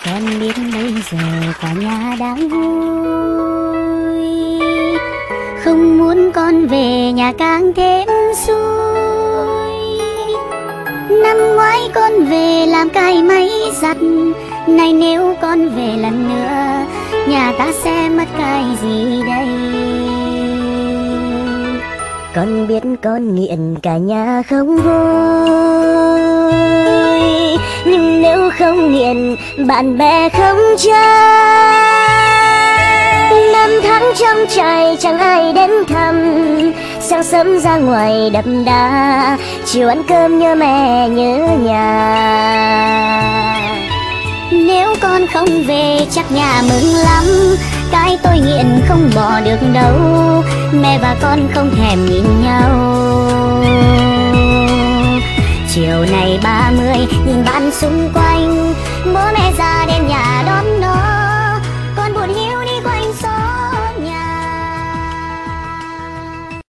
Con biết bây giờ cả nhà đang vui, không muốn con về nhà càng thêm xui. Năm ngoái con về làm cày máy giặt, này nếu con về lần nữa nhà ta sẽ mất cái gì đây? Con biết con nghiện cả nhà không vui, nhưng nếu không nghiện bạn bè không chơi. Năm tháng trong trại chẳng ai đến thăm, sáng sớm ra ngoài đập đá, chiều ăn cơm nhớ mẹ nhớ nhà. Nếu con không về chắc nhà mừng lắm, cái tôi nghiện không bỏ được đâu, mẹ và con không thèm nhìn nhau. Chiều này 30 nhìn bạn xung quanh, bố mẹ ra đến nhà đón